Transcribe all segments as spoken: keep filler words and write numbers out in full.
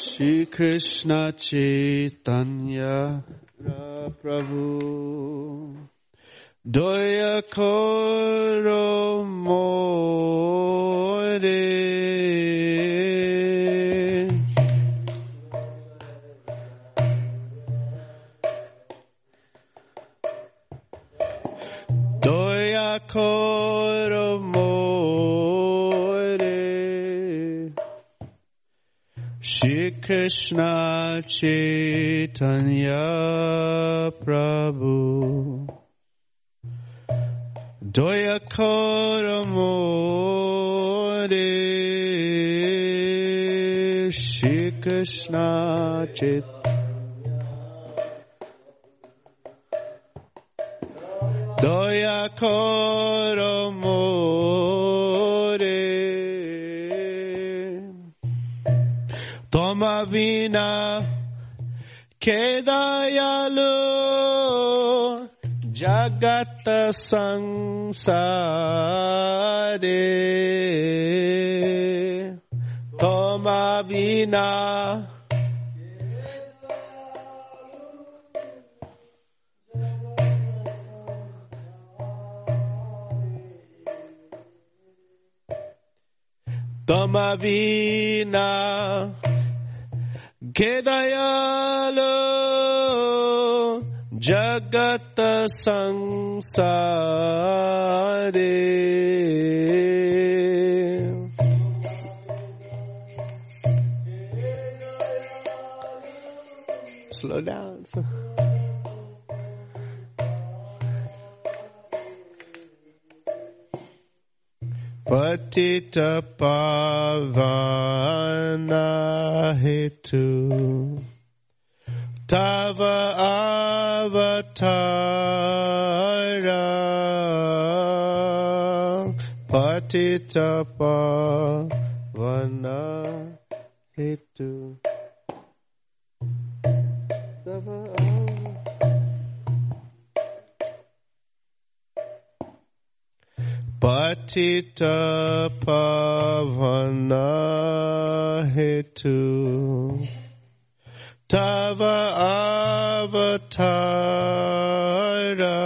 Shri Krishna Chaitanya Prabhu Doya Koro More Doya Koro More Shri Krishna Chaitanya Prabhu Doya Koro More Shri Krishna Chaitanya Doya Koro More Toma Vina Kedayalu Jagata Sangsare Toma Vina Toma Vina Kedayalu Jagata Sangsare Slow down. Patita Pavana Hetu Tava Avatara Patita Pavana Hetu Tava Patita Pavana Hetu Tava Avatara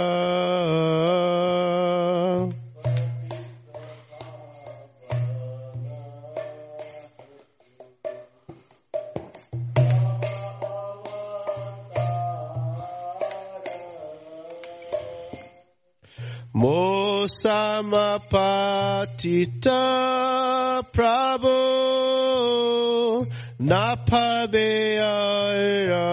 Mosamapatita Prabhu Napabeyara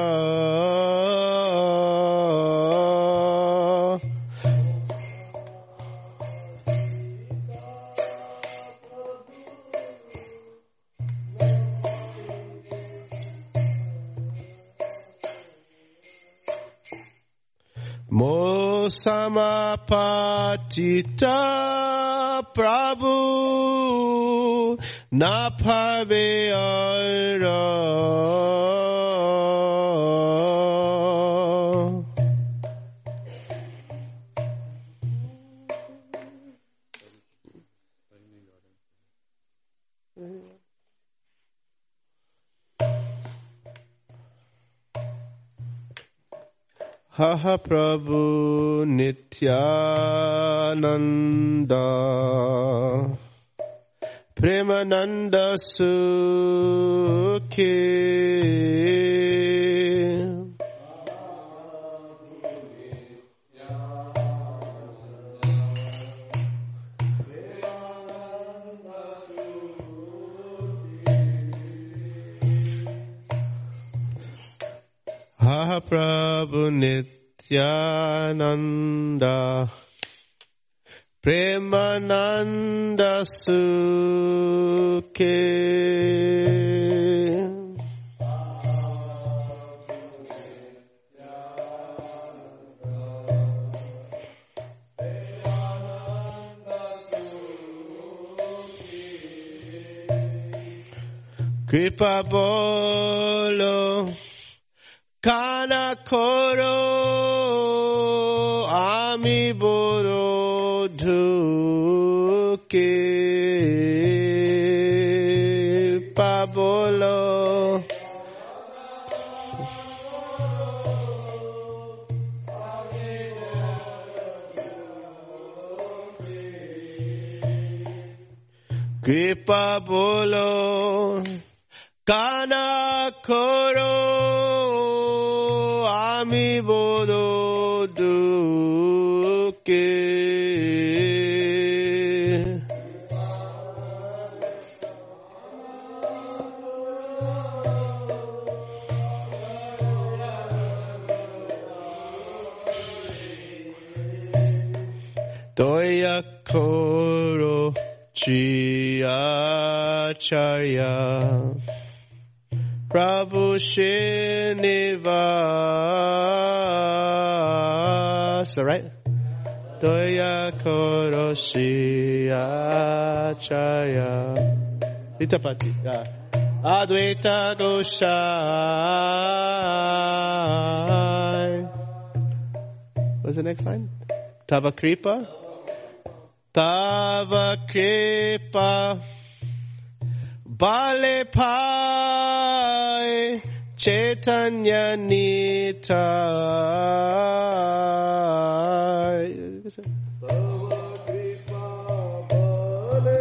Mosamapatita Prabhu Napabeyara Haha Prabhu Nityananda Premananda Sukhi Haha Prabhu Nityananda Premananda Sukhe Kripa bolo Kana koro ami boro dhuke pabolo Kripa bolo, kana koro, ami bodo duke. Doya koro Acharya Prabhu Srinivasa, right? Doya Koroshi Acharya Itapati, yeah. Advaita Gosai. What's the next line? Tava Kripa. Tava Kripa Bale Pai Chaitanya Nitai. Tava Kripa Bale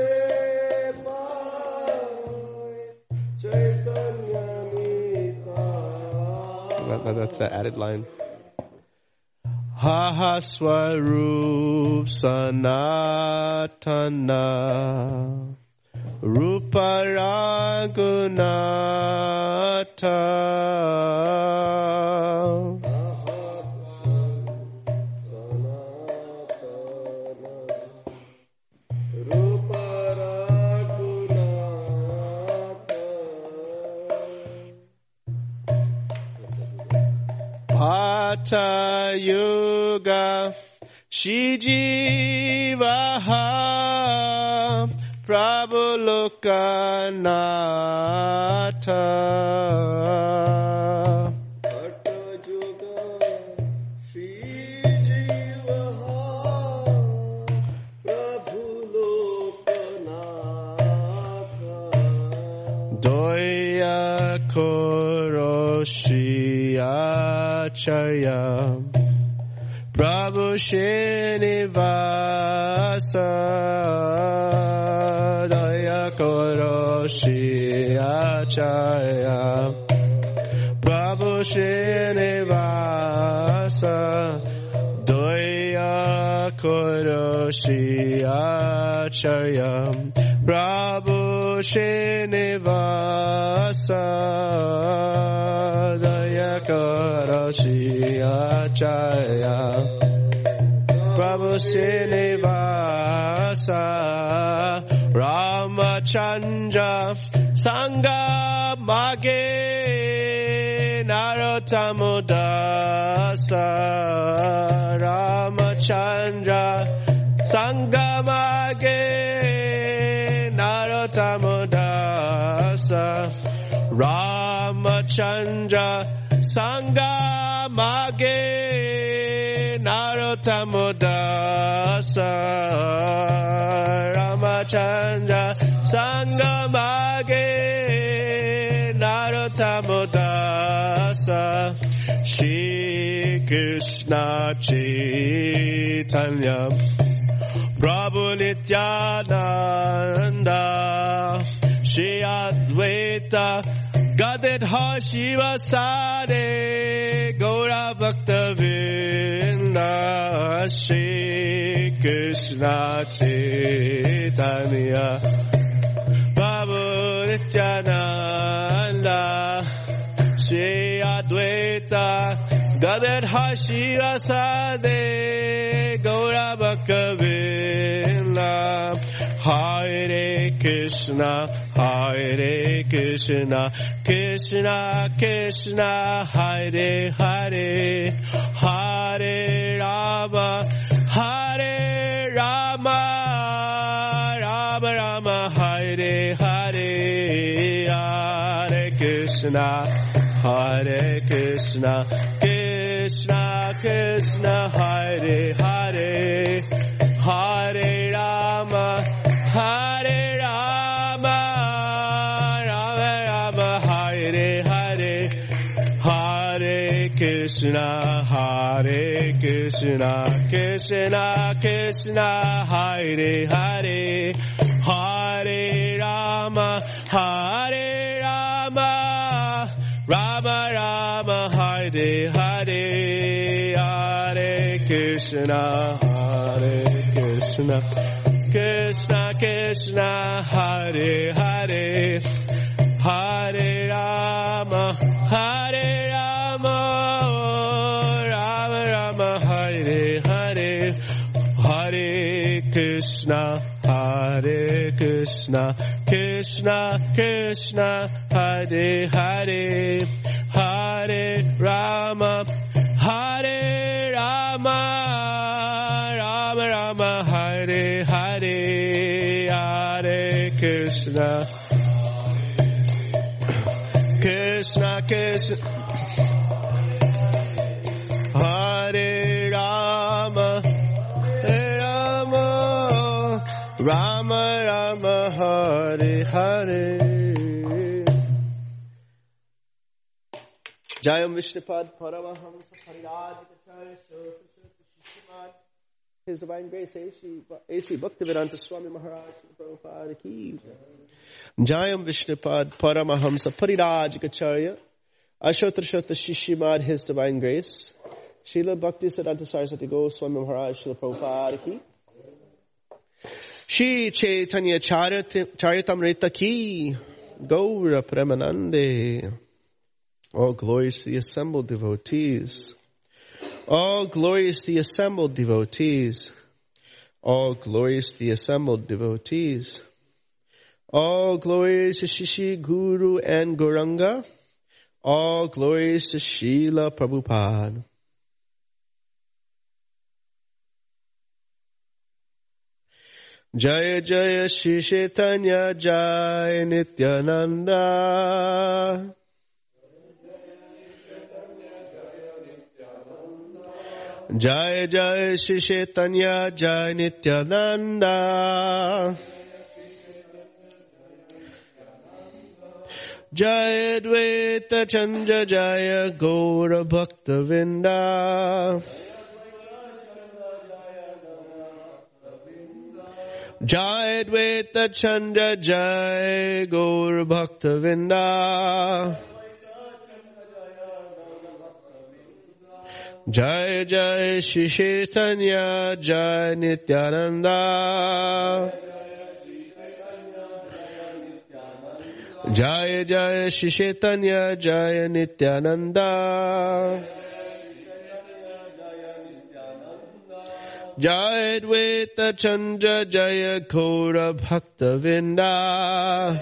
Pai Chaitanya Nitai. That's the added line. Ha Swarup Sanatana Rupa Raghunatha Bhata Yuga Shijivaha Prabhu Lokanatha. Bhata Yuga Shijivaha Prabhu Lokanatha. Doya Koroshi Acharya Prabhu Srinivasa Daya Koroshi Acharya Prabhu Srinivasa Daya Koroshi Acharya Prabhu Srinivasa Daya Koroshi Acharya Prabhu Srinivasa Ramachandra Sangha Mage Narottamodasa Ramachandra Sangha Mage Narottamodasa Ramachandra Sangha Mage Narottamodasa Ramachandra Sangha Mage Narottamodasa Shri Krishna Chaitanya Prabhu Nityananda Shri Advaita Gadadhar Shivasade Gaura Bhakta Vrinda Shri Krishna Chaitanya Prabhu Nityananda Shri Advaita Gadadhar Shivasade Gaura Bhakta Vrinda Hare Krishna Hare Krishna Krishna Krishna Hare Hare Hare Rama Hare Rama Rama Rama Hare Hare Hare Krishna Hare Krishna Krishna Krishna Hare Hare Hare Rama Hare Rama Rama Rama Hare Hare Hare Krishna Hare Krishna Krishna Krishna Hare Hare Hare Rama, Hare Rama, Rama Rama, Hare Hare, Hare Krishna, Hare Krishna, Krishna Krishna, Hare Hare, Hare Rama, Hare Rama, Rama Rama, Hare Hare, Hare Krishna, Hare Krishna, Krishna Krishna, Hare Hare, Hare Rama, Hare Rama, Rama Rama, Hare Hare, Hare Krishna, Krishna Krishna, Hare Rama, Hare Rama, Rama Rama, Hare Hare. Jayam Vishnupad Paramahamsa Parirajikacharya Shishimad. His Divine Grace A C Bhaktivedanta Swami Maharaj Prabhupada Ki. Jayam Vishnupad Paramahamsa Parirajikacharya Ashotra Shota Shishimad. His Divine Grace Srila Bhakti Siddhanta Saraswati Goswami Maharaj Srila Prabhupada Ki. Shri Chaitanya Charitamrita Ki. Gaura Premanande. All glories to the assembled devotees. All glories to the assembled devotees. All glories to the assembled devotees. All glories to Shishi, Guru and Gauranga. All glories to Srila Prabhupada. Jaya Jaya Shri Chaitanya Jaya Nityananda. Jai Jai Shri Chaitanya Jai Nityananda. Jai Advaita Chandra Jaya Gaura Bhakta Vinda. Jai Advaita Chandra Jai Gaura Bhakta Vinda. Jai Jai Shri Chaitanya Jai Nityananda. Jai Jai Shri Chaitanya Jai Nityananda. Jai Advaita Chandra Jaya Gaura Bhakta Vinda.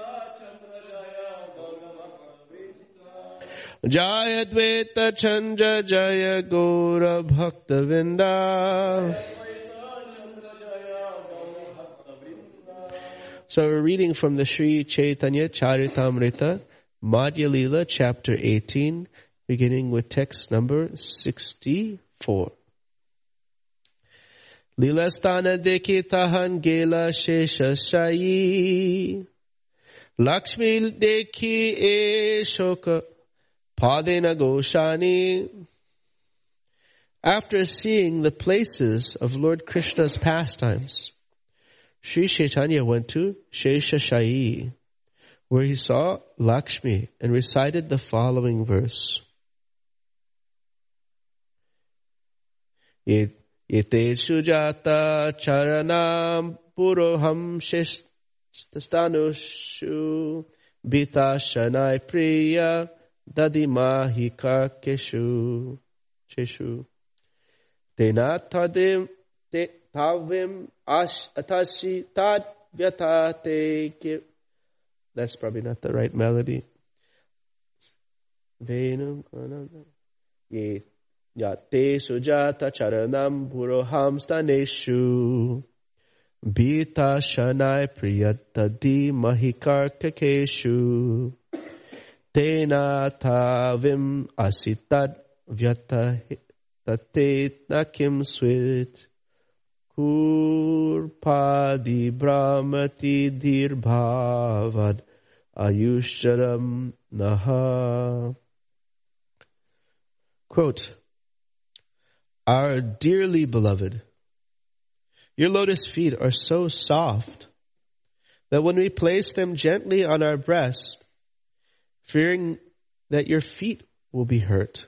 Jai Advaita Chandra Jaya Gaura Bhakta Vinda. So we're reading from the Sri Chaitanya Charitamrita, Madhya Leela, chapter eighteen, beginning with text number sixty-four. Leelastana dekhi tahan gela shesha shayi. Lakshmi dekhi e shoka padena goshani. After seeing the places of Lord Krishna's pastimes, Sri Chaitanya went to Sheshashayi, where he saw Lakshmi and recited the following verse. Yete sujata charanam puroham shestastanushu bita shanai priya dadimahika keshu cheshu tenatadim te tavim ash atashi tad vyatate ke. That's probably not the right melody. Venum ye yate sujata charanam puroham staneshu bita shanai priyatadi mahikar kakeshu tena tavim asitad vyatate nakim swit kurpadi brahmati dirbhavad ayushcharam naha. Quote, our dearly beloved, your lotus feet are so soft that when we place them gently on our breast, fearing that your feet will be hurt.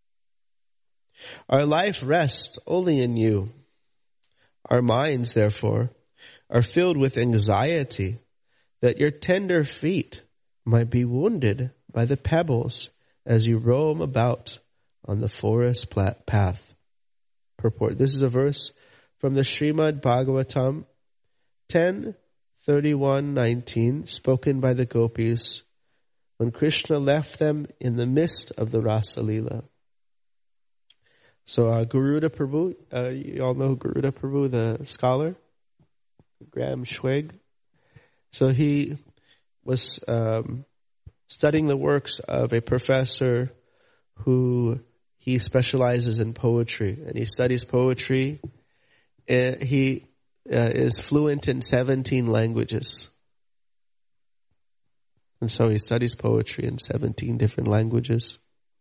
Our life rests only in you. Our minds, therefore, are filled with anxiety that your tender feet might be wounded by the pebbles as you roam about on the forest path. Purport. This is a verse from the Srimad Bhagavatam ten thirty-one nineteen, spoken by the gopis when Krishna left them in the midst of the Rasa Leela. So uh, Garuda Prabhu, uh, you all know Garuda Prabhu, the scholar, Graham Schweg. So he was um, studying the works of a professor who he specializes in poetry, and he studies poetry. Uh, he uh, is fluent in seventeen languages. And so he studies poetry in seventeen different languages,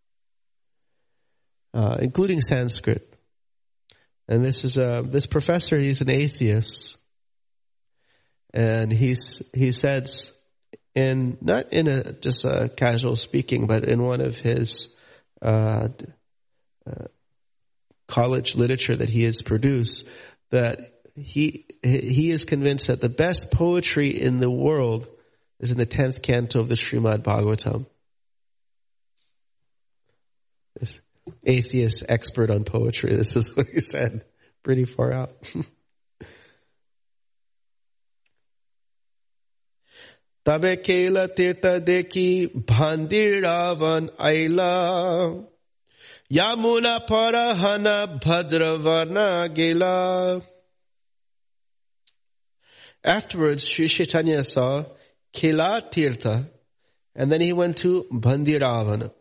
uh, including Sanskrit. And this is a, this professor, he's an atheist. And he's, he says, in, not in a, just a casual speaking, but in one of his, uh, uh, college literature that he has produced, that he, he is convinced that the best poetry in the world is in the tenth canto of the Srimad Bhagavatam. This atheist expert on poetry, this is what he said. Pretty far out. Tabe kela tirta deki bhandiravan aila Yamuna parahana bhadravana gela. Afterwards, Sri Chaitanya saw Kela Tirtha, and then he went to Bhandiravana.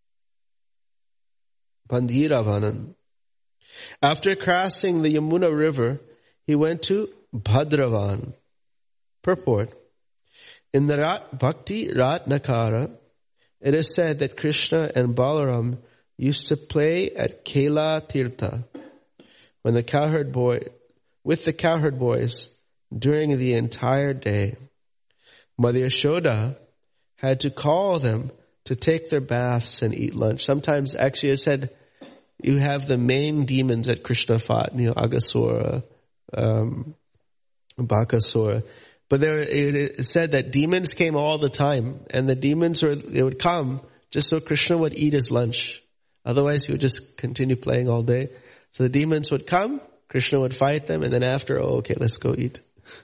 Bhandiravanan. After crossing the Yamuna river, he went to Bhadravan. Purport. In the Rat Bhakti Ratnakara, it is said that Krishna and Balaram used to play at Kela Tirtha when the cowherd boy, with the cowherd boys during the entire day. Mother Yashoda had to call them to take their baths and eat lunch. Sometimes, actually, it said you have the main demons that Krishna fought, you know, Aghasura, um, Bakasura. But there, it said that demons came all the time, and the demons were, they would come just so Krishna would eat his lunch. Otherwise, he would just continue playing all day. So the demons would come, Krishna would fight them, and then after, oh, okay, let's go eat.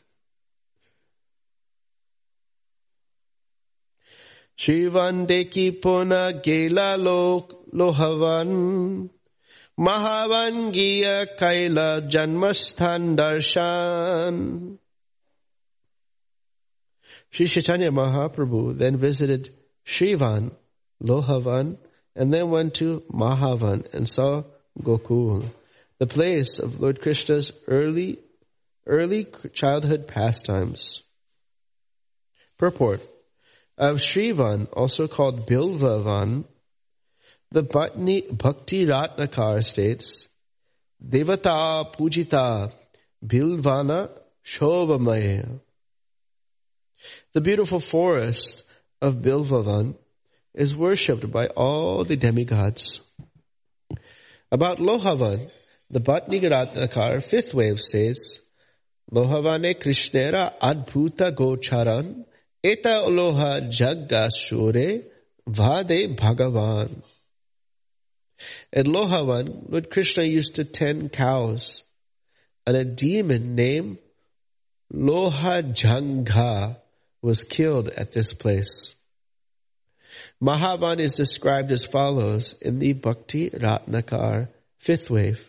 Shivan deki pona gela lo lohavan Mahavan giya kaila janmasthan darshan. Sri Chaitanya Mahaprabhu then visited Shrivan, Lohavan, and then went to Mahavan and saw Gokul, the place of Lord Krishna's early, early childhood pastimes. Purport. Of Shrivan, also called Bilvavan, the Bhatni, Bhakti Ratnakar states, Devata Pujita Bilvana Shobhamaya. The beautiful forest of Bilvavan is worshipped by all the demigods. About Lohavan, the Bhatni Ratnakar fifth wave states, Lohavane Krishnera Adbhuta Gocharan Eta Aloha Jaggashure Vade Bhagavan. At Lohavan, Lord Krishna used to tend cows, and a demon named Lohajanga was killed at this place. Mahavan is described as follows in the Bhakti Ratnakar fifth wave.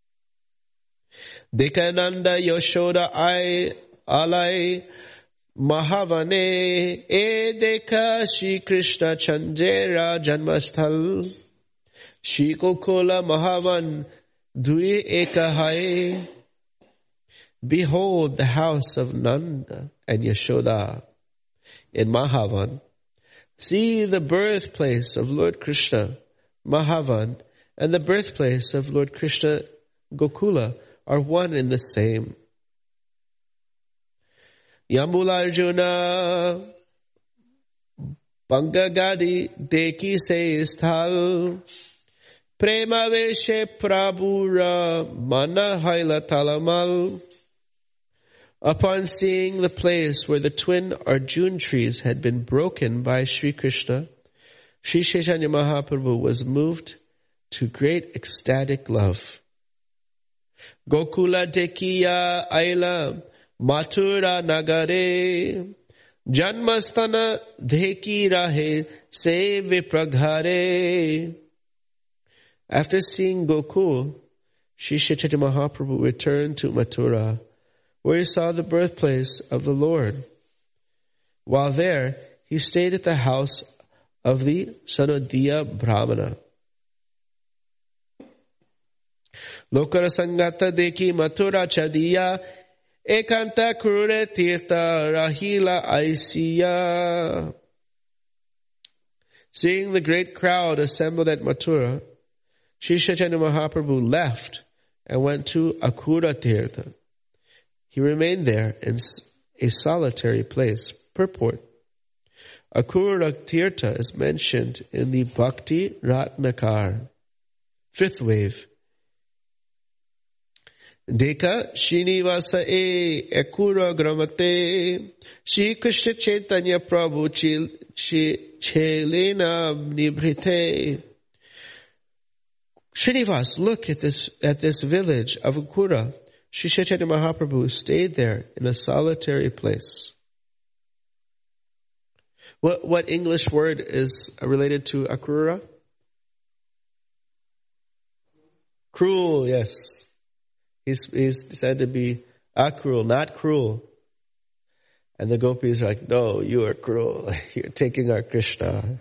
Dekananda Yashoda I Alai Mahavane e deka Shri Krishna Chandera Janmasthal Shri Gokula Mahavan Dui Ekahai. Behold the house of Nanda and Yashoda in Mahavan. See the birthplace of Lord Krishna, Mahavan, and the birthplace of Lord Krishna, Gokula, are one and the same. Yambula Arjuna Bangagadi Deki se sthal Prema Veshe Prabhura Mana Haila Talamal. Upon seeing the place where the twin Arjun trees had been broken by Sri Krishna, Sri Chaitanya Mahaprabhu was moved to great ecstatic love. Gokula Dekiya Aila Mathura Nagare Janmastana Dheki Rahe Se Vipraghare. After seeing Gokul, Sri Chaitanya Mahaprabhu returned to Mathura, where he saw the birthplace of the Lord. While there, he stayed at the house of the Sanodiya Brahmana. Lokara Sangata Deki Mathura Chadiya Ekanta Krure Tirtha Rahila Aisiya. Seeing the great crowd assembled at Mathura, Sri Chaitanya Mahaprabhu left and went to Akura Tirtha. He remained there in a solitary place. Purport. Akura Tirtha is mentioned in the Bhakti Ratnakar. Fifth wave. Deka Srinivasa e Akura Gramate Shri Krishna Chaitanya Prabhu Chelena Nibrite. Srinivas, look at this at this village of Akura. Sri Chaitanya Mahaprabhu stayed there in a solitary place. What what English word is related to Akura? Cruel, yes. He's, he's said to be acruel, not cruel. And the gopis are like, no, you are cruel. You're taking our Krishna.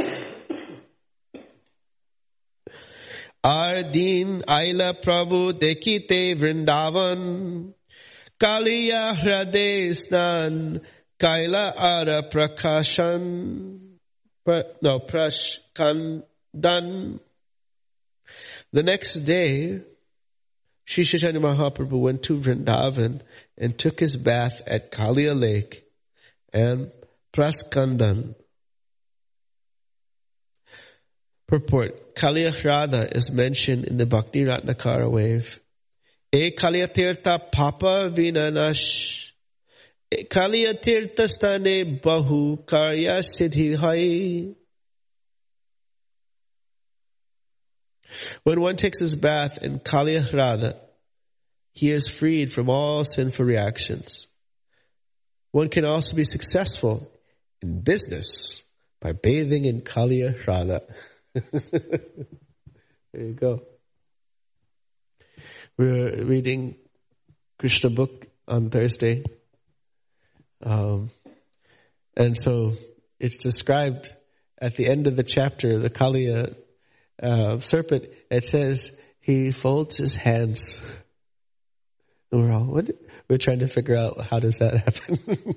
Ardeen Aila Prabhu Dekite Vrindavan Kaliya Hrade Snan Kaila Ara Prakashan No, Prashkandan. The next day, Sri Chaitanya Mahaprabhu went to Vrindavan and took his bath at Kaliya Lake and Praskandan. Purport. Kaliya Hrada is mentioned in the Bhakti Ratnakara wave. E Kaliya Tirtha Papa Vinanash. E Kaliya Tirtha Stane Bahu Karya Siddhi Hai. When one takes his bath in Kaliya Hrada, he is freed from all sinful reactions. One can also be successful in business by bathing in Kaliya Hrada. There you go. We're reading Krishna book on Thursday. Um, and so it's described at the end of the chapter, the Kaliya uh, serpent, it says he folds his hands. And we're all, what? We're trying to figure out how does that happen.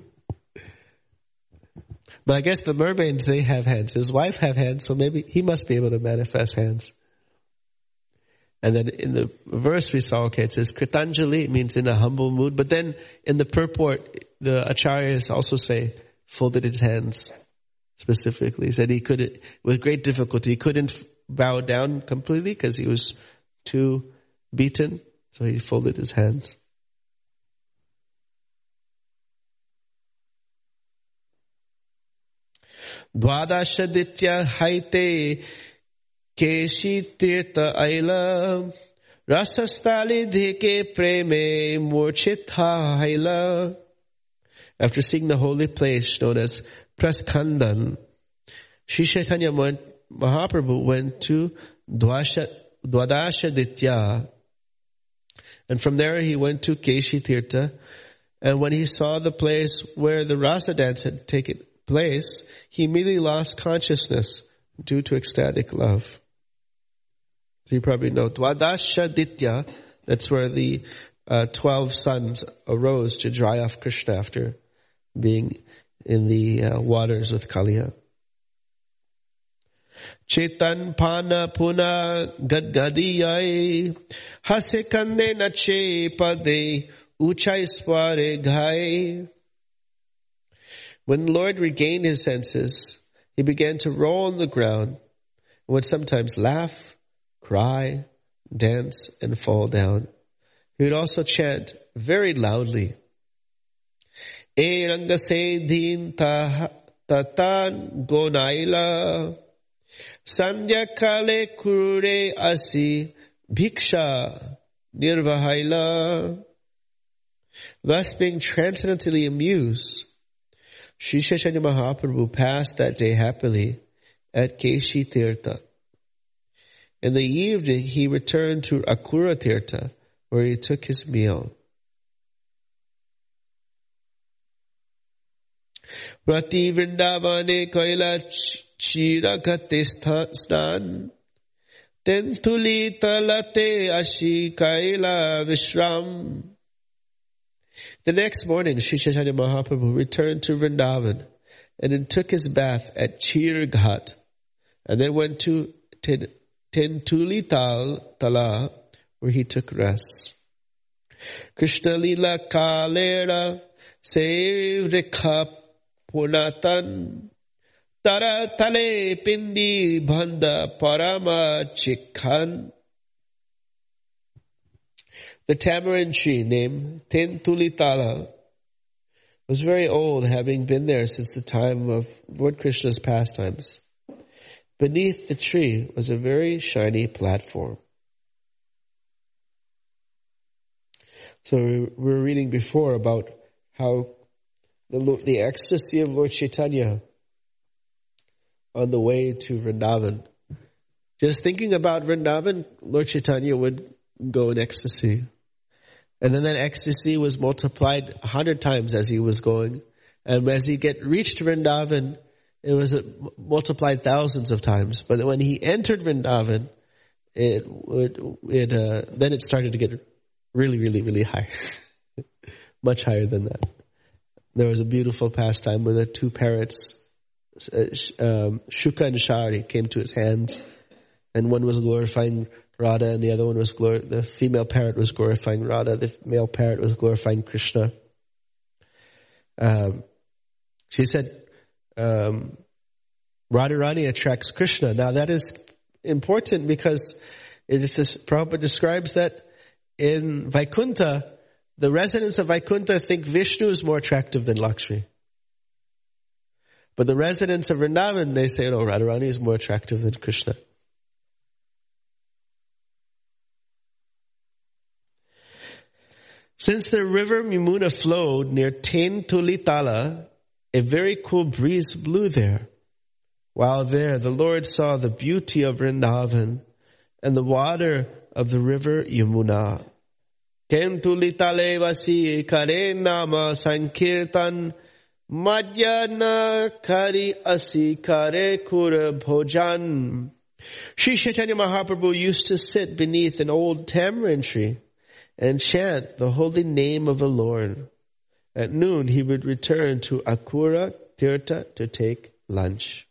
But I guess the mermaids, they have hands. His wife have hands, so maybe he must be able to manifest hands. And then in the verse we saw, okay, it says Kritanjali, it means in a humble mood. But then in the purport, the acharyas also say folded his hands specifically. He said he couldn't, with great difficulty, he couldn't bow down completely because he was too beaten. So he folded his hands. Dwadashaditya haite keshi tirtha aila rasastali dhike preme murchitha haila. After seeing the holy place known as Praskandan, Sri Chaitanya Mahaprabhu went to Dwadashaditya, and from there he went to Keshi Tirtha. And when he saw the place where the rasa dance had taken place, he immediately lost consciousness due to ecstatic love. So you probably know Dwadashaditya, that's where the uh, twelve sons arose to dry off Krishna after being in the uh, waters with Kaliya. Chetan Pana Puna Gadgadiyai Hasekande Nache Pade Uchai Sware Ghai. When the Lord regained his senses, he began to roll on the ground and would sometimes laugh, cry, dance, and fall down. He would also chant very loudly. E ranga se din tatan gonaila sandhya kale kure asi bhiksha nirvahaila. Thus being transcendently amused, Sri Chaitanya Mahaprabhu passed that day happily at Keshi Tirtha. In the evening, he returned to Akura Tirtha, where he took his meal. Prati Vrindavane Kaila Chirakate Snan Tentuli Talate Ashi Kaila Vishram. The next morning, Sri Chaitanya Mahaprabhu returned to Vrindavan and then took his bath at Chir Ghat and then went to Tentuli Tal Tala, where he took rest. Krishna Lila Kalera Sevrikha Punatan Tara Tale Pindi Bhanda Parama Chikhan. The tamarind tree named Tentulitala was very old, having been there since the time of Lord Krishna's pastimes. Beneath the tree was a very shiny platform. So we were reading before about how the, the ecstasy of Lord Chaitanya on the way to Vrindavan. Just thinking about Vrindavan, Lord Chaitanya would go in ecstasy. And then that ecstasy was multiplied a hundred times as he was going. And as he get reached Vrindavan, it was multiplied thousands of times. But when he entered Vrindavan, it would, it, uh, then it started to get really, really, really high. Much higher than that. There was a beautiful pastime where the two parrots, uh, um, Shuka and Shari, came to his hands. And one was glorifying Radha, and the other one was glor- the female parrot was glorifying Radha, the male parrot was glorifying Krishna. Um, she said, um, Radharani attracts Krishna. Now that is important because it is just, Prabhupada describes that in Vaikuntha, the residents of Vaikuntha think Vishnu is more attractive than Lakshmi. But the residents of Vrindavan, they say, no, Radharani is more attractive than Krishna. Since the river Yamuna flowed near Tentulitala, a very cool breeze blew there. While there, the Lord saw the beauty of Vrindavan and the water of the river Yamuna. Tentulitale vasi kare nama sankirtan madhyana kari asi kare kura bhojan. Sri Chaitanya Mahaprabhu used to sit beneath an old tamarind tree and chant the holy name of the Lord. At noon, he would return to Akura Tirtha to take lunch.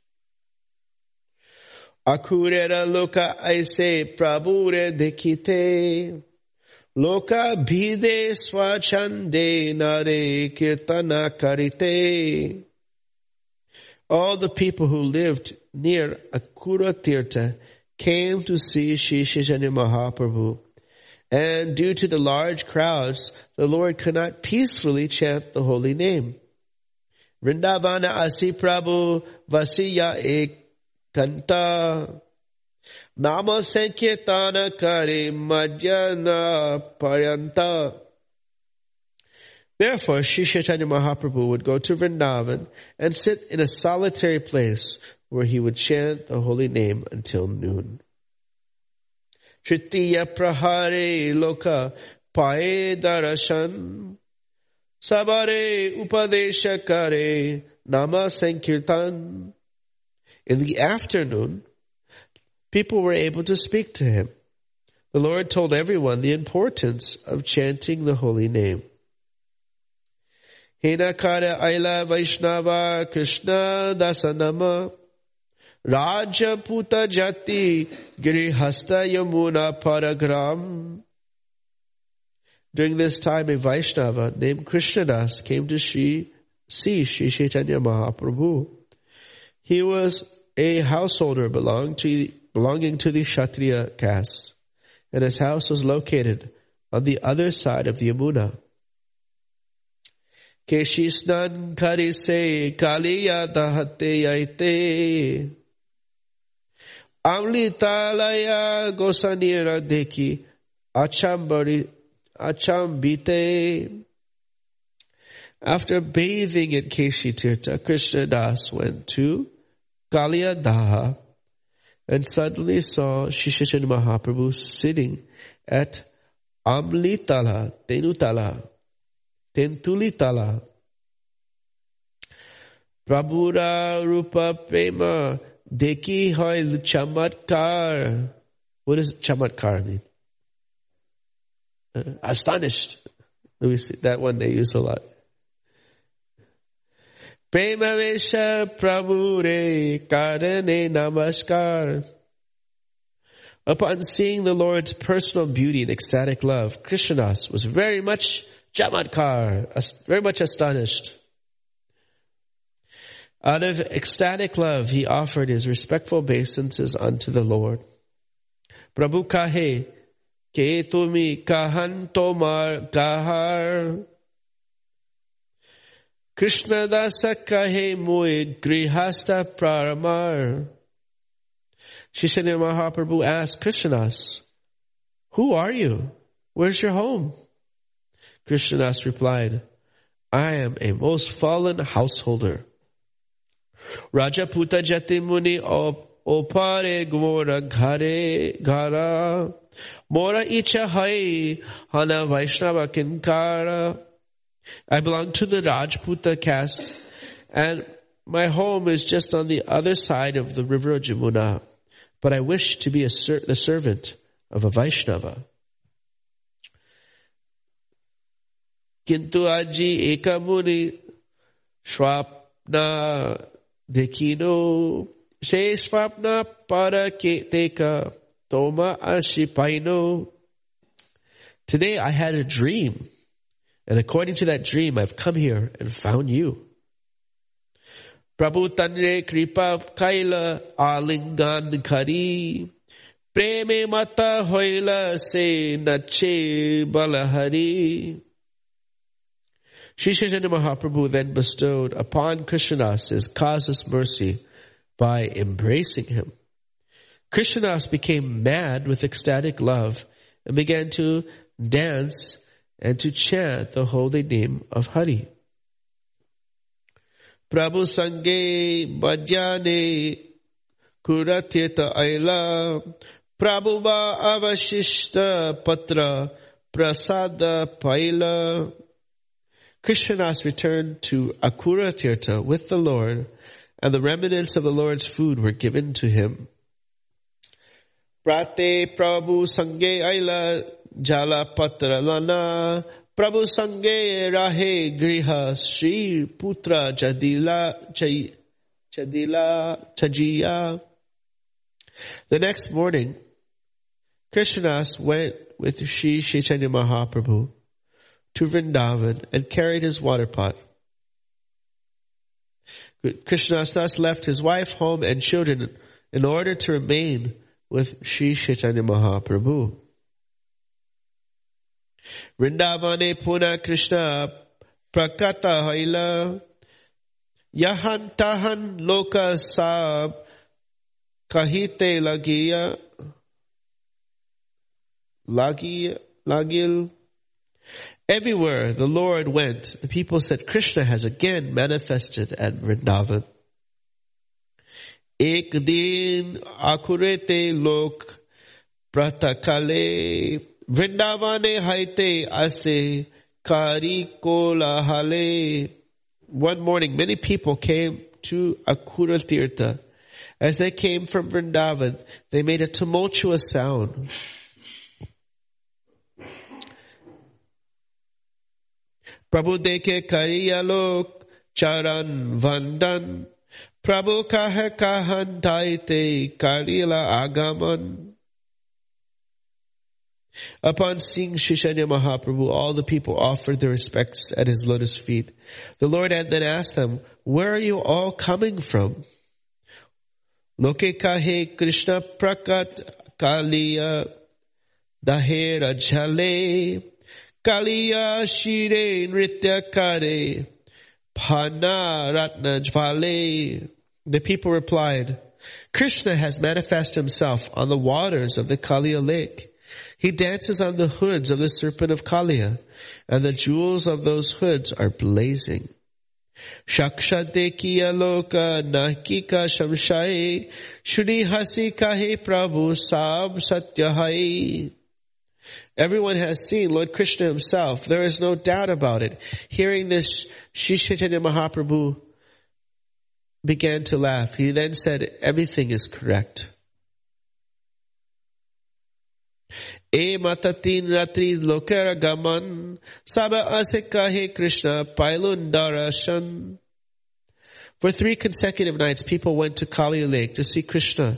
Akurera loka aise prabhure dekhite, loka bhide swachande nare kirtana karite. All the people who lived near Akura Tirtha came to see Sri Chaitanya Mahaprabhu. And due to the large crowds, the Lord could not peacefully chant the holy name. Vrindavana asi prabhu vasiya ekanta nama sankirtana kare madhyana paryanta. Therefore, Sri Chaitanya Mahaprabhu would go to Vrindavan and sit in a solitary place where he would chant the holy name until noon. Tritiya prahare loka pae darashan sabare upadesha kare nama sankirtan. In the afternoon, people were able to speak to him. The Lord told everyone the importance of chanting the holy name. Hinakara aila vaishnava krishna dasanama Raja Puta Jati Girihasta Yamuna Paragram. During this time, a Vaishnava named Krishnadas came to Sri see Sri Chaitanya Mahaprabhu. He was a householder belonging to, belonging to the Kshatriya caste, and his house was located on the other side of the Yamuna. Keshisnan karise kaliya dahate yaite Amlitalaya gosanira deki achambari achambite. After bathing in Keshi Tirtha, Krishna Das went to Kaliya Daha and suddenly saw Shri Chaitanya Mahaprabhu sitting at Amlitala, Tenutala, Tentulitala. Prabhura Rupa Prema Deki hoy chamatkar. What does chamatkar mean? Uh, astonished. We see that one they use a lot. Prema Vesha Prabhure Karane Namaskar. Upon seeing the Lord's personal beauty and ecstatic love, Krishnadas was very much chamatkar, very much astonished. Out of ecstatic love, he offered his respectful obeisances unto the Lord. Prabhu kahe, ke tumi kahan tomar kahar. Krishna dasa kahe mui grihasta praramar. Shri Chaitanya Mahaprabhu asked Krishnadas, who are you? Where's your home? Krishnadas replied, I am a most fallen householder. Rajaputa jati muni opare gmora ghare ghara mora icha hai hana Vaishnava kinkara. I belong to the Rajputa caste and my home is just on the other side of the river Jamuna, but I wish to be a ser- the servant of a Vaishnava. Kintu aji ekamuni swapna Dekino se swapna para teka toma ashipaino. Today I had a dream, and according to that dream I've come here and found you. Prabhu tanre kripa kaila alingan kari preme mata hoila se nache balahari. Shri Chaitanya Mahaprabhu then bestowed upon Krishnadas his causeless mercy by embracing him. Krishnadas became mad with ecstatic love and began to dance and to chant the holy name of Hari. Prabhu Sange Bhajane Kuratirtha Aila Prabhuva Avashishta Patra Prasada Paila. Krishnadas returned to Akura Tirtha with the Lord, and the remnants of the Lord's food were given to him. Prate Prabhu Sange Aila Jala Patra Lana Prabhu Sange Rahe Griha Sri Putra Jadila Jadila Chajiya. The next morning, Krishnadas went with Sri Chaitanya Mahaprabhu to Vrindavan and carried his water pot. Krishnadas thus left his wife, home, and children in order to remain with Sri Chaitanya Mahaprabhu. Vrindavane Puna Krishna Prakata Haila Yahan Tahan Loka Sab Kahite Lagiya Lagiya Lagil. Everywhere the Lord went, the people said, Krishna has again manifested at Vrindavan. Ek din akurete lok pratakale Vrindavane haite ase kari kola hale. One morning, many people came to Akura Tirtha. As they came from Vrindavan, they made a tumultuous sound. Prabhu deke kariya lok charan vandan. Prabhu kaha kahan taite karila agaman. Upon seeing Chaitanya Mahaprabhu, all the people offered their respects at his lotus feet. The Lord then asked them, where are you all coming from? Loke kahe Krishna prakat kaliya dahera jhale kaliya shire nritya kare pana ratna jvale. The people replied, Krishna has manifested himself on the waters of the Kaliya lake. He dances on the hoods of the serpent of Kaliya, and the jewels of those hoods are blazing. Shaksha dekiya loka nakika shamshaye shri hasi kahe prabhu sab satyahai. Everyone has seen Lord Krishna himself. There is no doubt about it. Hearing this, Shri Chaitanya Mahaprabhu began to laugh. He then said, everything is correct. E matatin ratri lokera gaman saba asekahe Krishna pailun darashan. For three consecutive nights, people went to Kaliya Lake to see Krishna.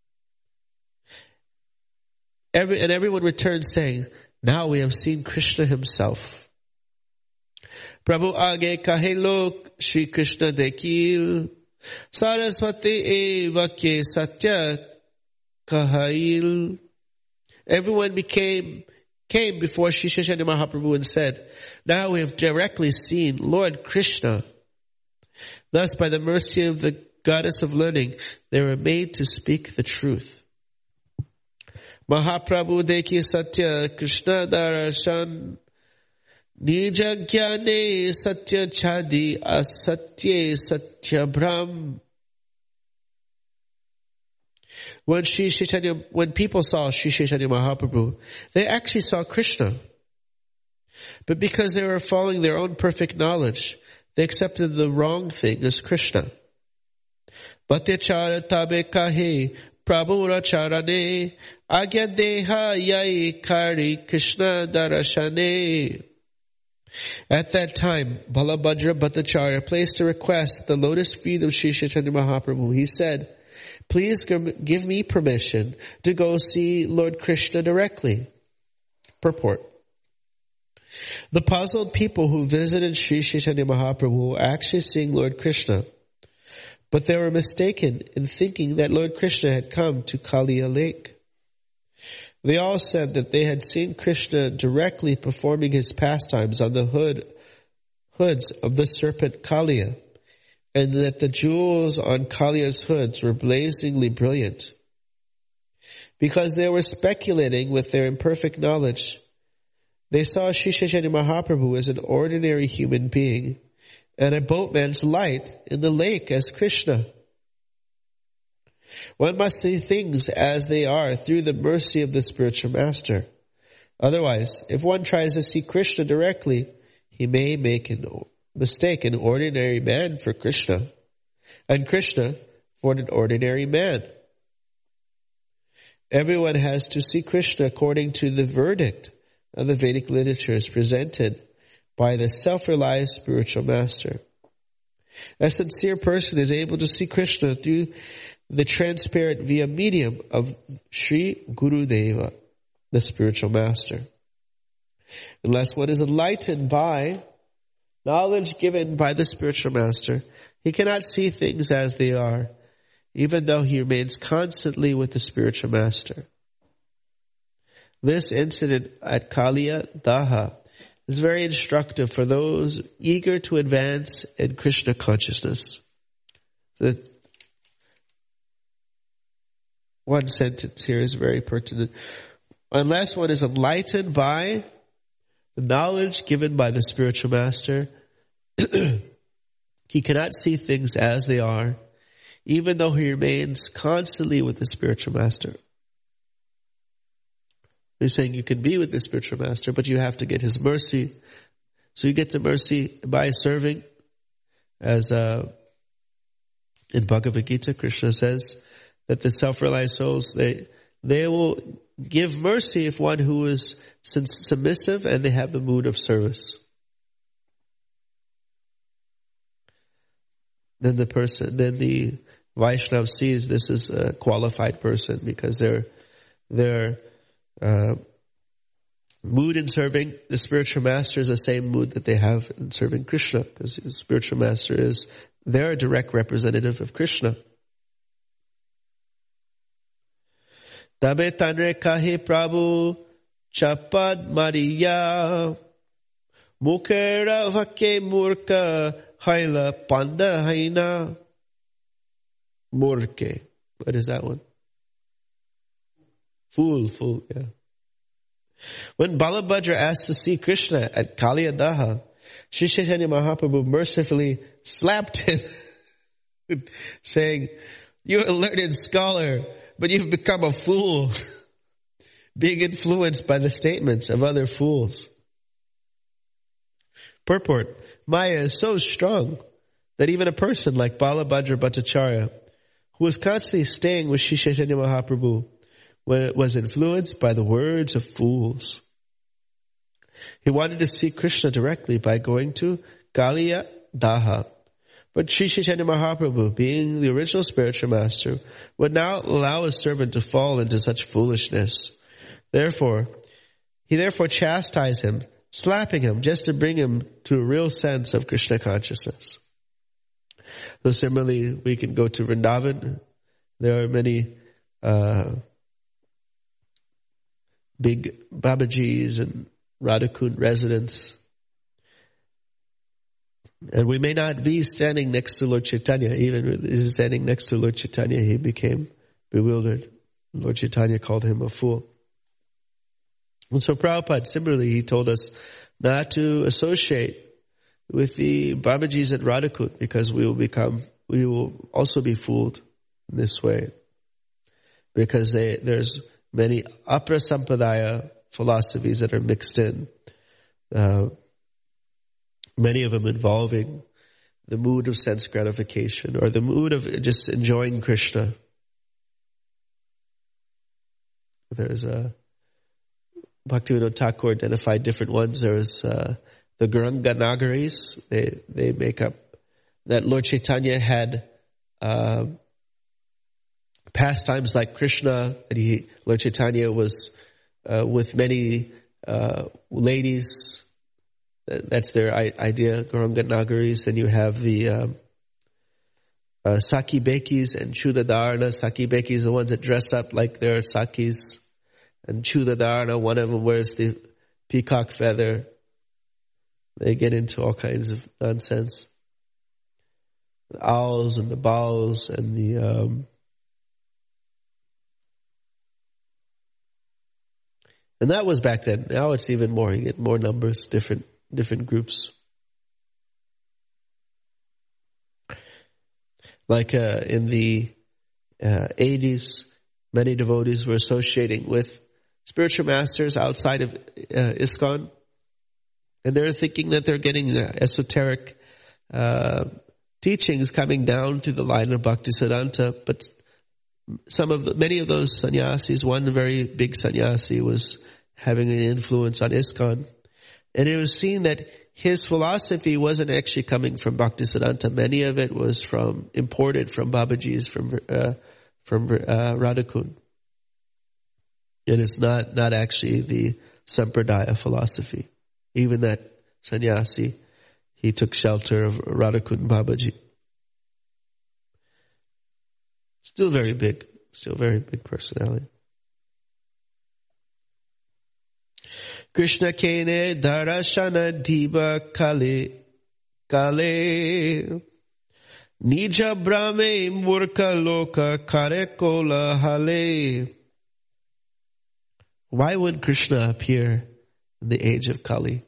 Every, and everyone returned saying, now we have seen Krishna himself. Prabhu age kahe lok Shri Krishna dekil Saraswati e vakye satya kahail. Everyone became, came before Shri Chaitanya Mahaprabhu and said, now we have directly seen Lord Krishna. Thus, by the mercy of the goddess of learning, they were made to speak the truth. Mahaprabhu dekhi satya Krishna darshan nija jnane satya chadi asatye satya brahm. When Shri Chaitanya, when people saw Shri Chaitanya Mahaprabhu, they actually saw Krishna. But because they were following their own perfect knowledge, they accepted the wrong thing as Krishna. Bhatyachara tabe kahe prabhura charane agya deha yai kari Krishna darashane. At that time, Balabhadra Bhattacharya placed a request at the lotus feet of Shri Chaitanya Mahaprabhu. He said, please give me permission to go see Lord Krishna directly. Purport. The puzzled people who visited Shri Chaitanya Mahaprabhu were actually seeing Lord Krishna, but they were mistaken in thinking that Lord Krishna had come to Kaliya Lake. They all said that they had seen Krishna directly performing his pastimes on the hood, hoods of the serpent Kaliya, and that the jewels on Kaliya's hoods were blazingly brilliant. Because they were speculating with their imperfect knowledge, they saw Shri Chaitanya Mahaprabhu as an ordinary human being and a boatman's light in the lake as Krishna. One must see things as they are through the mercy of the spiritual master. Otherwise, if one tries to see Krishna directly, he may make an mistake an ordinary man for Krishna, and Krishna for an ordinary man. Everyone has to see Krishna according to the verdict of the Vedic literatures presented by the self-realized spiritual master. A sincere person is able to see Krishna through the transparent via medium of Sri Gurudeva, the spiritual master. Unless one is enlightened by knowledge given by the spiritual master, he cannot see things as they are, even though he remains constantly with the spiritual master. This incident at Kaliya Daha is very instructive for those eager to advance in Krishna consciousness. The one sentence here is very pertinent. Unless one is enlightened by the knowledge given by the spiritual master, he cannot see things as they are, even though he remains constantly with the spiritual master. He's saying you can be with the spiritual master, but you have to get his mercy. So you get the mercy by serving. As uh, in Bhagavad Gita, Krishna says that the self-realized souls, they they will give mercy if one who is submissive and they have the mood of service. Then the person, then the Vaishnava sees this as a qualified person because they're they're uh, mood in serving the spiritual master is the same mood that they have in serving Krishna, because the spiritual master is their direct representative of Krishna. Tabe tanre kahi Prabhu chapad Mariya mukera vake murka haila panda haina. Murke. What is that one? Fool, fool, yeah. When Balabhadra asked to see Krishna at Kaliyadaha, Sri Chaitanya Mahaprabhu mercifully slapped him, saying, "You're a learned scholar, but you've become a fool, being influenced by the statements of other fools." Purport: Maya is so strong that even a person like Balabhadra Bhattacharya, who was constantly staying with Sri Chaitanya Mahaprabhu, was influenced by the words of fools. He wanted to see Krishna directly by going to Kaliya Daha. But Sri Chaitanya Mahaprabhu, being the original spiritual master, would not allow his servant to fall into such foolishness. Therefore, he therefore chastised him, slapping him just to bring him to a real sense of Krishna consciousness. So similarly, we can go to Vrindavan. There are many uh, big Babajis and Radhakund residents. And we may not be standing next to Lord Chaitanya. Even standing next to Lord Chaitanya, he became bewildered. Lord Chaitanya called him a fool. And so Prabhupada, similarly, he told us not to associate with the Babajis at Radhakund, because we will become, we will also be fooled in this way. Because they, there's many Aprasampadaya philosophies that are mixed in. Uh, many of them involving the mood of sense gratification or the mood of just enjoying Krishna. There's a Bhaktivinoda Thakur identified different ones. There's uh, the Gauranga Nagaris. They they make up that Lord Chaitanya had uh, pastimes like Krishna. And he, Lord Chaitanya was uh, with many uh, ladies. That's their idea, Gauranga Nagaris. Then you have the um, uh, Saki Bekis and Chudadharana. Saki Bekis, the ones that dress up like they're Sakis. And Chudadharana, one of them wears the peacock feather. They get into all kinds of nonsense. The owls and the bowls and the um, and that was back then. Now it's even more. You get more numbers, different different groups. Like uh, in the uh, eighties, many devotees were associating with spiritual masters outside of uh, ISKCON. And they're thinking that they're getting uh, esoteric uh, teachings coming down through the line of Bhaktisiddhanta. But some of the, many of those sannyasis, one very big sannyasi was having an influence on ISKCON. And it was seen that his philosophy wasn't actually coming from Bhaktisiddhanta. Many of it was from imported from Babajis, from uh, from uh, Radhakund. And it's not, not actually the Sampradaya philosophy. Even that sannyasi, he took shelter of Radhakund Babaji. Still very big. Still very big personality. Krishna kene darashana diva kale kale nija brahme murka loka karekola hale. Why would Krishna appear in the age of Kali?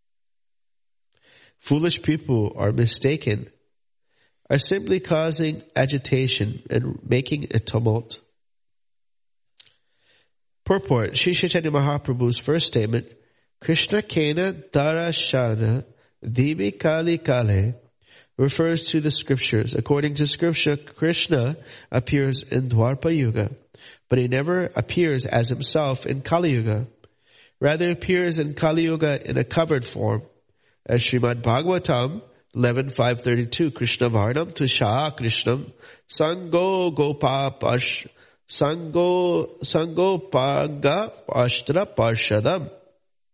Foolish people are mistaken, are simply causing agitation and making a tumult. Purport: Sri Chaitanya Mahaprabhu's first statement, Krishna kena darashana divi kali kale, refers to the scriptures. According to scripture, Krishna appears in Dwarpa Yuga, but he never appears as himself in Kali Yuga. Rather appears in Kali Yuga in a covered form. As Srimad Bhagavatam eleven five thirty-two, Krishna Varnam Tusha Krishnam Sango Gopa Pash Sango Sango Paga Ashtra Parshadam.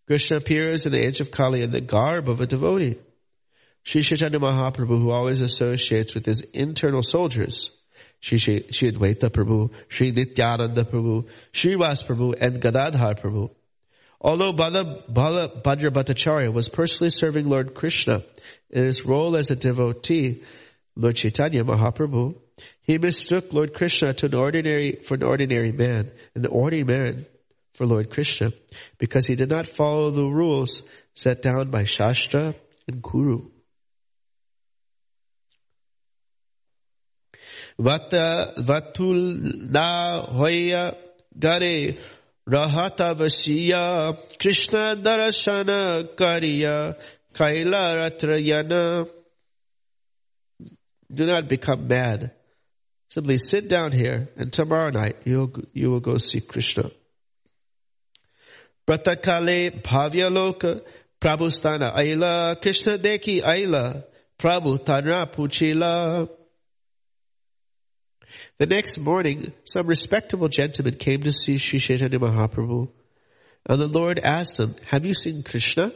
Krishna appears in the age of Kali in the garb of a devotee. Sri Chaitanya Mahaprabhu, who always associates with his internal soldiers, Sri Advaita Prabhu, Sri Nityananda Prabhu, Srivas Prabhu, and Gadadhar Prabhu. Although Bala, Bala Bhadra Bhattacharya was personally serving Lord Krishna in his role as a devotee, Lord Chaitanya Mahaprabhu, he mistook Lord Krishna to an ordinary, for an ordinary man, an ordinary man for Lord Krishna, because he did not follow the rules set down by Shastra and Guru. Vata vatul na hoya gare rahata vasiya Krishna darashana kariya kaila ratrayana. Do not become mad. Simply sit down here, and tomorrow night you you will go see Krishna. Pratakale bhavya loka Prabhu stana aila Krishna deki aila Prabhu tanra puchila. The next morning, some respectable gentleman came to see Sri Chaitanya Mahaprabhu, and the Lord asked him, "Have you seen Krishna?"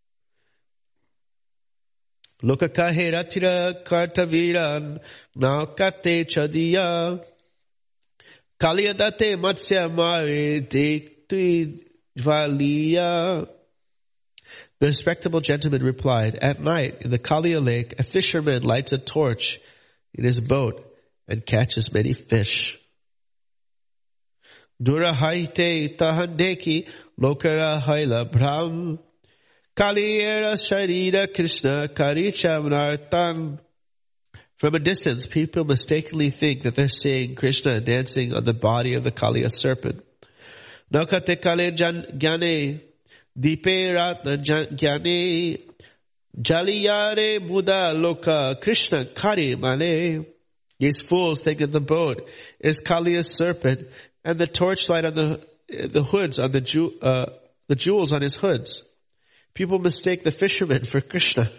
Lokakahe ratira kartaviran naukate chadiya kaliyadate matsya mare dekti valiya. The respectable gentleman replied, "At night in the Kaliya lake, a fisherman lights a torch in his boat and catches many fish. Dura haite tahandeki lokara haila brahm kaliyera sharira Krishna karichamnartan." From a distance, people mistakenly think that they're seeing Krishna dancing on the body of the Kaliya serpent. Nakate kale jnane dipe ratna jnane jaliyare buddha loka Krishna kari male. These fools think that the boat is Kaliya's serpent and the torchlight on the the hoods on the ju, uh, the jewels on his hoods. People mistake the fisherman for Krishna.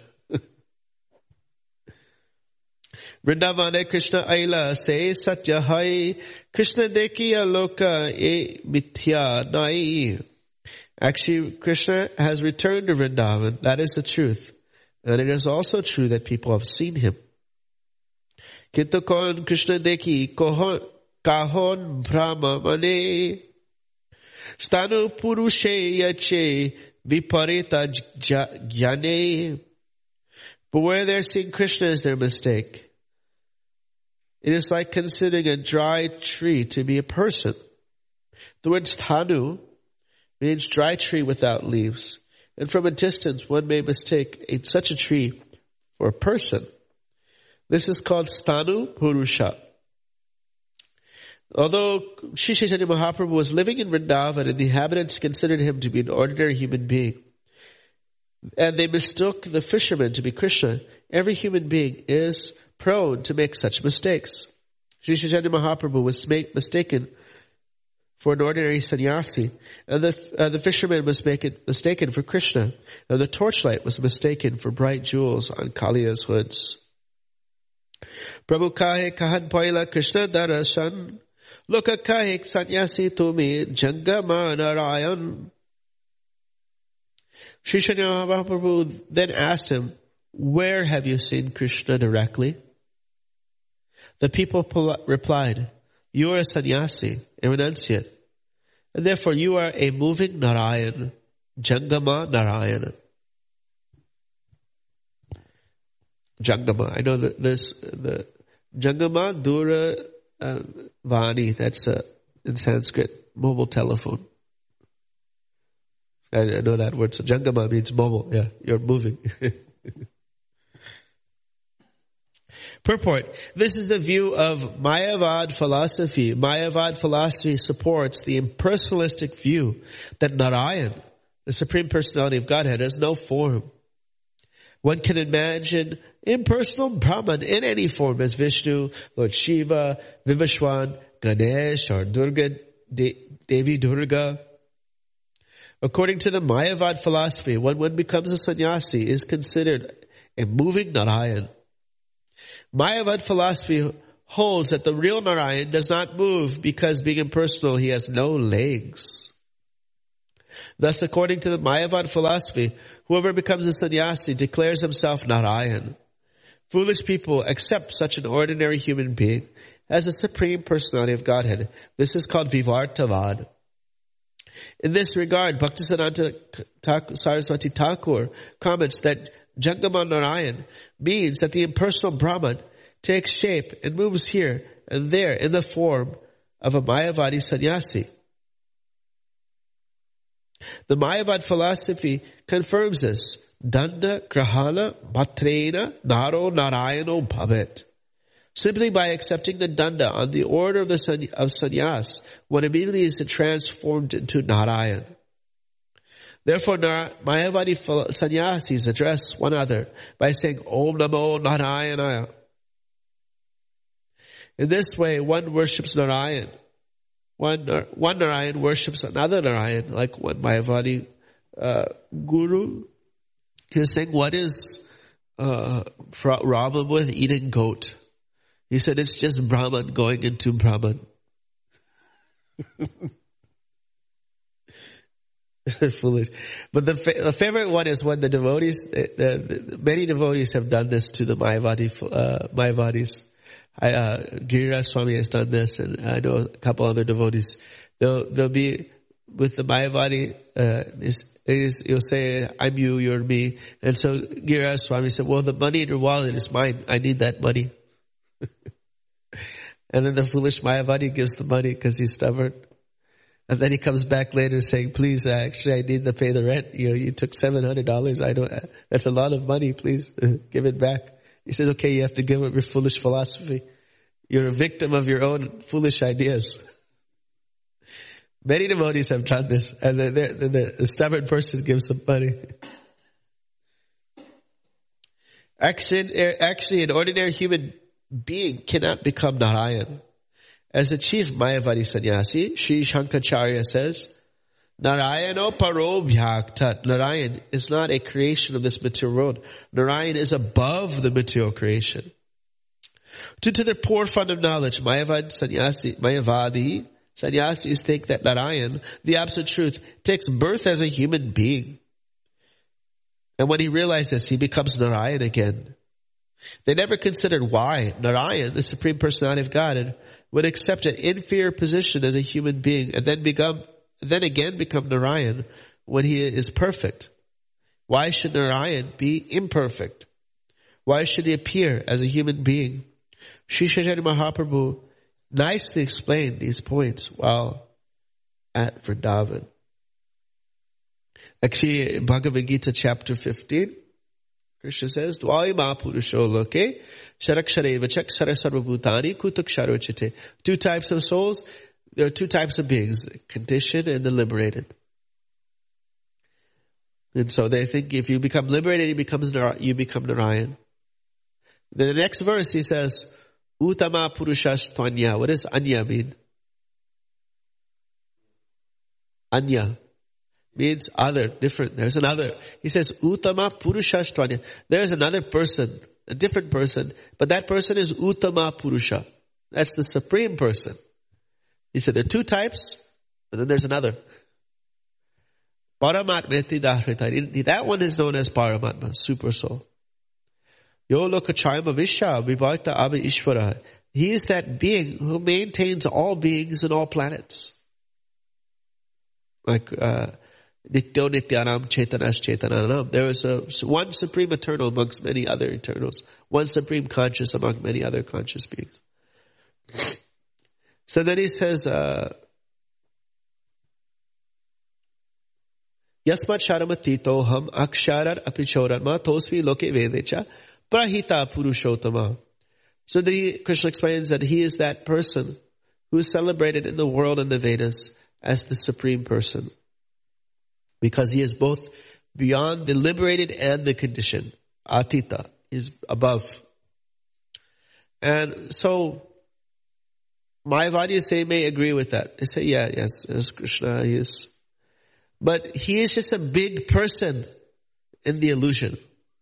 Vrindavane Krishna aila se satya hai Krishna dekiya loka e mithya nai. Actually, Krishna has returned to Vrindavan. That is the truth. And it is also true that people have seen him. Kintu kon Krishna deki kohon kahon brahma mane stanu purushe yache viparita jnane. But where they're seeing Krishna is their mistake. It is like considering a dry tree to be a person. The word sthanu means dry tree without leaves. And from a distance one may mistake a, such a tree for a person. This is called Sthanu Purusha. Although Sri Chaitanya Mahaprabhu was living in Vrindavan and the inhabitants considered him to be an ordinary human being, and they mistook the fisherman to be Krishna, every human being is prone to make such mistakes. Sri Chaitanya Mahaprabhu was mistaken for an ordinary sannyasi, and the, uh, the fisherman was make it, mistaken for Krishna, and the torchlight was mistaken for bright jewels on Kaliya's hoods. Prabhu kahe kahan paila Krishna darashan loka kahe sannyasi tumi jangama narayan. Sri Chaitanya Mahaprabhu then asked him, "Where have you seen Krishna directly?" The people pol- replied, "You are a sannyasi, a renunciate, and therefore you are a moving Narayan, Jangama Narayana." Jangama, I know that this, the Jangama Dura uh, Vani, that's uh, in Sanskrit, mobile telephone. I, I know that word. So Jangama means mobile. Yeah, you're moving. Purport. This is the view of Mayavad philosophy. Mayavad philosophy supports the impersonalistic view that Narayan, the Supreme Personality of Godhead, has no form. One can imagine impersonal Brahman in any form as Vishnu, Lord Shiva, Vivashwan, Ganesh, or Durga, De- Devi Durga. According to the Mayavad philosophy, when one becomes a sannyasi is considered a moving Narayan. Mayavad philosophy holds that the real Narayan does not move because being impersonal he has no legs. Thus, according to the Mayavad philosophy, whoever becomes a sannyasi declares himself Narayan. Foolish people accept such an ordinary human being as a supreme personality of Godhead. This is called Vivartavad. In this regard, Bhaktisiddhanta Saraswati Thakur comments that Jangama Narayan means that the impersonal Brahman takes shape and moves here and there in the form of a Mayavadi sannyasi. The Mayavad philosophy confirms this. Danda grahana matrena naro narayano bhavet. Simply by accepting the danda on the order of the sanny- of sannyas, one immediately is transformed into Narayan. Therefore, Nar- Mayavadi phil- sannyasis address one another by saying Om Namo Narayanaya. In this way, one worships Narayan. One, one Narayan worships another Narayan, like one Mayavadi uh, guru. He was saying, what is uh, problem with eating goat? He said, it's just Brahman going into Brahman. Foolish. But the, fa- the favorite one is when the devotees, the, the, the, many devotees have done this to the Mayavadi, uh, Mayavadis. I, uh, Giriraj Swami has done this, and I know a couple other devotees. They'll, they'll be with the Mayavadi, uh, is, is, you'll say, I'm you, you're me. And so Giriraj Swami said, well, the money in your wallet is mine. I need that money. And then the foolish Mayavadi gives the money because he's stubborn. And then he comes back later saying, please, actually, I need to pay the rent. You know, you took seven hundred dollars. I don't, that's a lot of money. Please give it back. He says, okay, you have to give up your foolish philosophy. You're a victim of your own foolish ideas. Many devotees have done this, and the, the, the, the stubborn person gives them money. Actually, actually, an ordinary human being cannot become Narayan. As the chief Mayavadi sannyasi, Sri Shankaracharya says, Narayano paro bhyaktat. Narayan is not a creation of this material world. Narayan is above the material creation. Due to their poor fund of knowledge, Mayavad sannyasi, Mayavadi sannyasis think that Narayan, the absolute truth, takes birth as a human being. And when he realizes, he becomes Narayan again. They never considered why Narayan, the Supreme Personality of God, would accept an inferior position as a human being and then become, then again become Narayan when he is perfect. Why should Narayan be imperfect? Why should he appear as a human being? Sri Chaitanya Mahaprabhu nicely explained these points while at Vrindavan. Actually, Bhagavad Gita chapter fifteen, Krishna says, Dvaima purusho loke, sharakshare vachak sarasarvabhutani kutaksharo chite. Two types of souls. There are two types of beings, the conditioned and the liberated. And so they think if you become liberated, you, becomes, you become Narayan. Then the next verse he says, Uttama purushastvanya. What does anya mean? Anya means other, different. There's another. He says, Uttama purushastvanya. There's another person, a different person, but that person is Uttama Purusha. That's the supreme person. He said there are two types, but then there's another. Paramatmeti dahrita. That one is known as Paramatma, super soul. Yo lokachayama vishya vibhakta abhi ishvara. He is that being who maintains all beings and all planets. Like, uh, Nityo Nityanam Chaitanas Chaitananam. There is a, one supreme eternal amongst many other eternals. One supreme conscious among many other conscious beings. So then he says, uh, Yasmat Sharamatito Ham Aksharar Apichoranma Tosvi Loke Vedecha Prahita Purushottama. So the Krishna explains that he is that person who is celebrated in the world and the Vedas as the supreme person. Because he is both beyond the liberated and the conditioned. Atita is above. And so Mayavadis say may agree with that. They say, yeah, yes, yes, Krishna, he is. But he is just a big person in the illusion.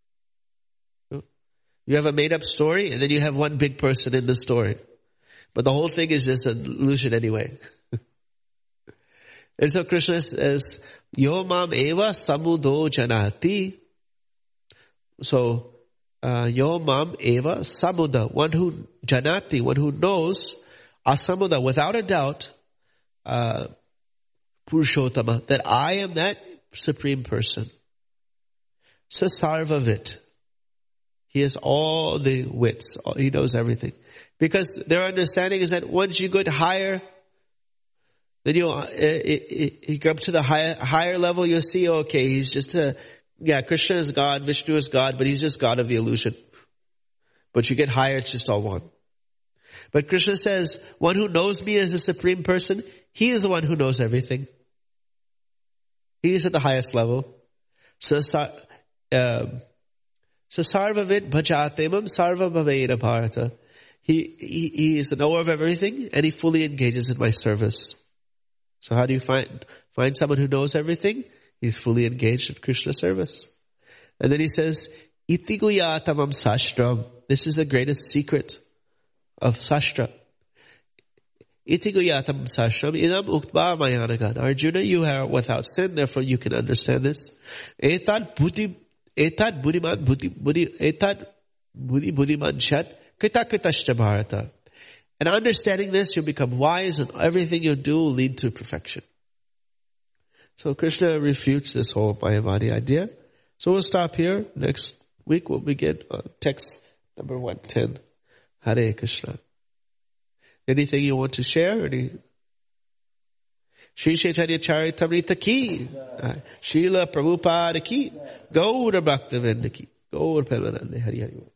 You have a made up story and then you have one big person in the story. But the whole thing is just an illusion anyway. And so Krishna says, Yo mam eva samudo janati. So, uh, Yo mam eva samuda, one who janati, one who knows, asamuda, without a doubt, uh, Purushottama, that I am that supreme person. Sasarvavit. He has all the wits. He knows everything. Because their understanding is that once you get higher, then you uh, you go up to the higher, higher level, you'll see, okay, he's just a, yeah, Krishna is God, Vishnu is God, but he's just God of the illusion. But you get higher, it's just all one. But Krishna says, one who knows me as a supreme person, he is the one who knows everything. He is at the highest level. So, um, so sarvavid bhajatemam sarva bhaveda bharata. He, he, he is a knower of everything and he fully engages in my service. So how do you find, find someone who knows everything? He's fully engaged in Krishna's service. And then he says, iti guyatamam sastram. This is the greatest secret of sastra. Iti guyatamam sastram idam uktva mayanagan. Arjuna, you are without sin, therefore you can understand this. Etad buddhi, etad buddhiman buddhi, buddhi, etad buddhi buddhiman shat kita kitashta bharata. And understanding this, you'll become wise and everything you do will lead to perfection. So Krishna refutes this whole Mayavadi idea. So we'll stop here. Next week we'll begin on text number one ten. Hare Krishna. Anything you want to share? Any? Shri Chaitanya Charitamrita ki. Srila Prabhupada ki. Gaura Bhaktivinoda ki. Gaura Premanande. Hari Hari.